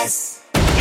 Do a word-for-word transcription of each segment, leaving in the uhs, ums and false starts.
Express.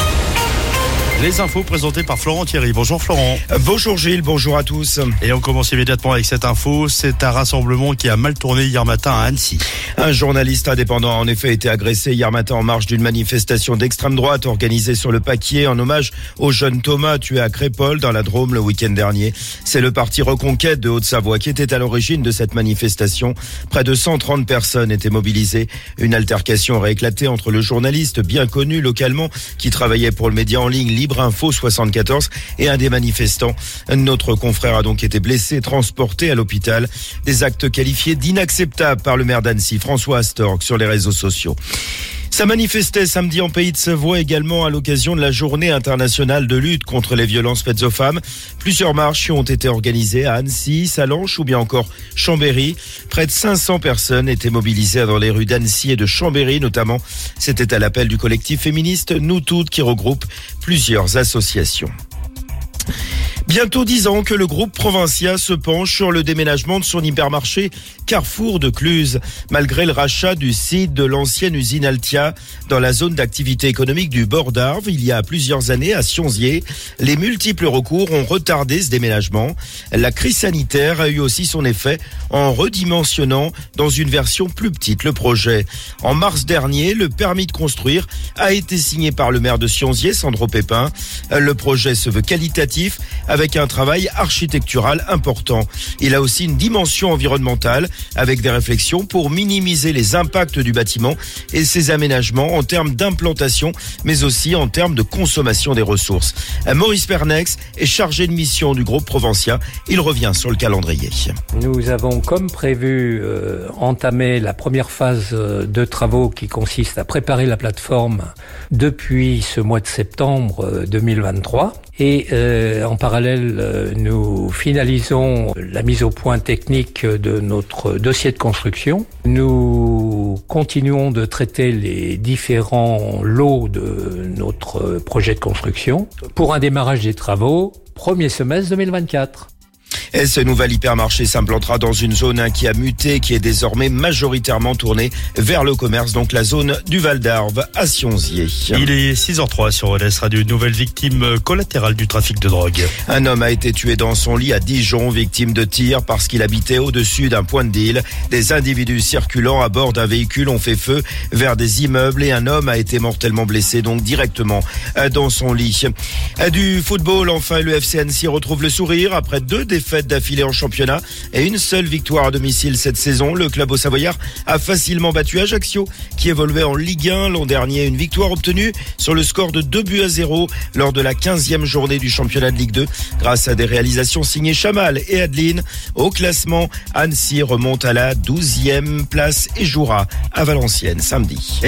Les infos présentées par Florent Thierry. Bonjour Florent. Bonjour Gilles, bonjour à tous. Et on commence immédiatement avec cette info. C'est un rassemblement qui a mal tourné hier matin à Annecy. Un journaliste indépendant a en effet été agressé hier matin en marge d'une manifestation d'extrême droite organisée sur le Paquier en hommage au jeune Thomas tué à Crépol dans la Drôme le week-end dernier. C'est le parti Reconquête de Haute-Savoie qui était à l'origine de cette manifestation. Près de cent trente personnes étaient mobilisées. Une altercation aurait éclaté entre le journaliste bien connu localement qui travaillait pour le média en ligne Libre Info soixante-quatorze et un des manifestants. Notre confrère a donc été blessé, transporté à l'hôpital. Des actes qualifiés d'inacceptables par le maire d'Annecy, François Astorg, sur les réseaux sociaux. Ça manifestait samedi en Pays de Savoie également à l'occasion de la journée internationale de lutte contre les violences faites aux femmes. Plusieurs marches ont été organisées à Annecy, Sallanches ou bien encore Chambéry. Près de cinq cents personnes étaient mobilisées dans les rues d'Annecy et de Chambéry notamment. C'était à l'appel du collectif féministe Nous Toutes qui regroupe plusieurs associations. Bientôt dix ans que le groupe Provincia se penche sur le déménagement de son hypermarché Carrefour de Cluse. Malgré le rachat du site de l'ancienne usine Altia dans la zone d'activité économique du bord d'Arve, il y a plusieurs années à Sionzier, les multiples recours ont retardé ce déménagement. La crise sanitaire a eu aussi son effet en redimensionnant dans une version plus petite le projet. En mars dernier, le permis de construire a été signé par le maire de Sionzier, Sandro Pépin. Le projet se veut qualitatif avec un travail architectural important. Il a aussi une dimension environnementale avec des réflexions pour minimiser les impacts du bâtiment et ses aménagements en termes d'implantation, mais aussi en termes de consommation des ressources. Maurice Pernex est chargé de mission du groupe Provincia. Il revient sur le calendrier. Nous avons, comme prévu, euh, entamé la première phase de travaux qui consiste à préparer la plateforme depuis ce mois de septembre deux mille vingt-trois. Et euh, en parallèle, euh, nous finalisons la mise au point technique de notre dossier de construction. Nous continuons de traiter les différents lots de notre projet de construction pour un démarrage des travaux premier semestre deux mille vingt-quatre. Et ce nouvel hypermarché s'implantera dans une zone qui a muté, qui est désormais majoritairement tournée vers le commerce, donc la zone du Val d'Arve à Sionzier. Il est six heures zéro trois sur O D S Radio, une nouvelle victime collatérale du trafic de drogue. Un homme a été tué dans son lit à Dijon, victime de tir parce qu'il habitait au-dessus d'un point de deal. Des individus circulant à bord d'un véhicule ont fait feu vers des immeubles et un homme a été mortellement blessé, donc directement dans son lit. Du football, enfin, le F C Annecy retrouve le sourire après deux défaites d'affilée en championnat et une seule victoire à domicile cette saison. Le club haut-savoyard a facilement battu Ajaccio qui évoluait en Ligue un l'an dernier. Une victoire obtenue sur le score de deux buts à zéro lors de la quinzième journée du championnat de Ligue deux grâce à des réalisations signées Chamal et Adeline. Au classement, Annecy remonte à la douzième place et jouera à Valenciennes samedi.